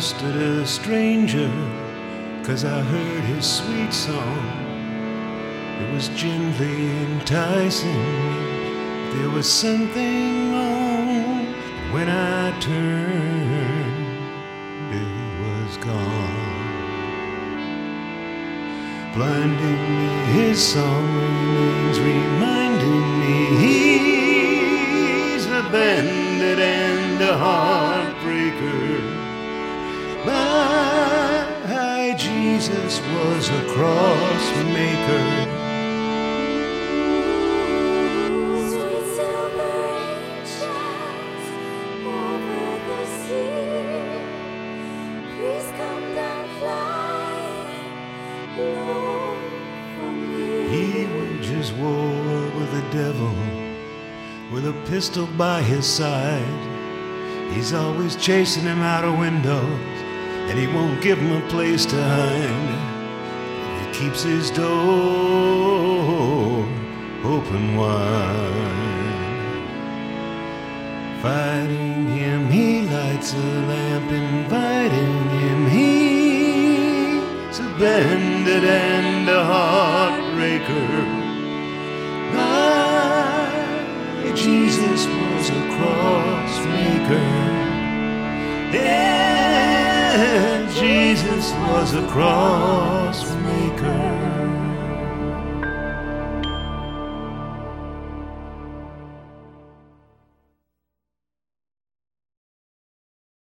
trusted a stranger, 'cause I heard his sweet song. It was gently enticing me. There was something wrong. When I turned, it was gone. Blinding me, his song remains, reminding me he's a bandit and a heartbreaker. My Jesus was a cross maker. Sweet silver angels over the sea, please come down flying low from me. He wages war with the devil, with a pistol by his side. He's always chasing him out of windows, and he won't give him a place to hide. He keeps his door open wide. Fighting him, he lights a lamp, inviting him. He's a bandit and a heartbreaker. My Jesus was a cross maker. Yeah, Jesus was a cross maker.